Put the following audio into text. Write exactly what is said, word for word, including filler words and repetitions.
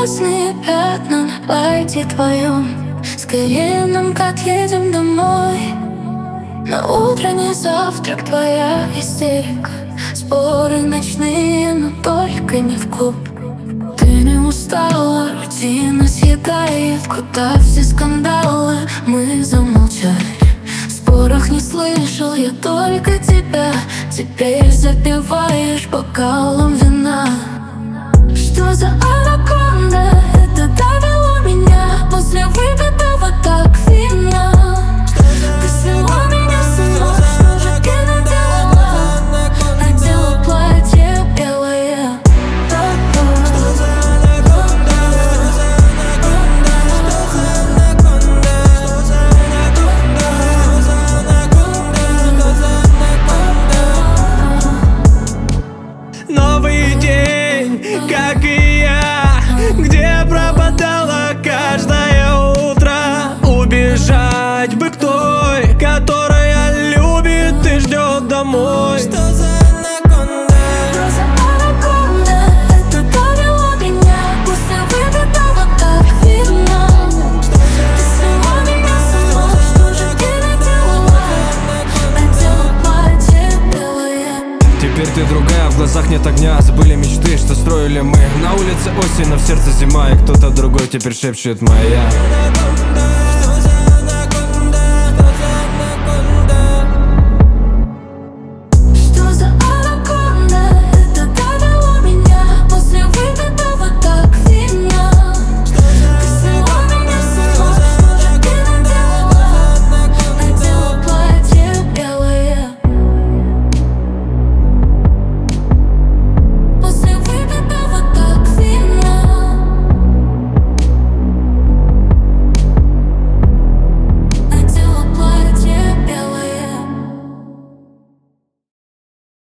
красные пятна на платье твоем. Скорее нам отъедем домой. На утренний завтрак твоя истерика. Споры ночные, но только не в клуб. Ты не устала, рутина съедает. Куда все скандалы, мы замолчали. В спорах не слышал я только тебя. Теперь запиваешь бокалом вина. Что за анаконда? Это довело меня после выпитого так вина. Ты свела меня с ума, что же ты наделала? Надела платье белое. Что за анаконда? Что за анаконда? Что за анаконда? Что за анаконда? Что за анаконда? Новый день, как и я, где пропадала каждое утро. Убежать бы к той, которая любит и ждет домой. Что за анаконда? Что за анаконда? Это довело меня после выпитого так вина. Ты свела меня с ума, что же ты наделала? Надела платье белое. Теперь ты другая, в глазах нет огня. Забыли мечты, что строили мы. На улице осень, но в сердце зима. И кто-то другой теперь шепчет моя.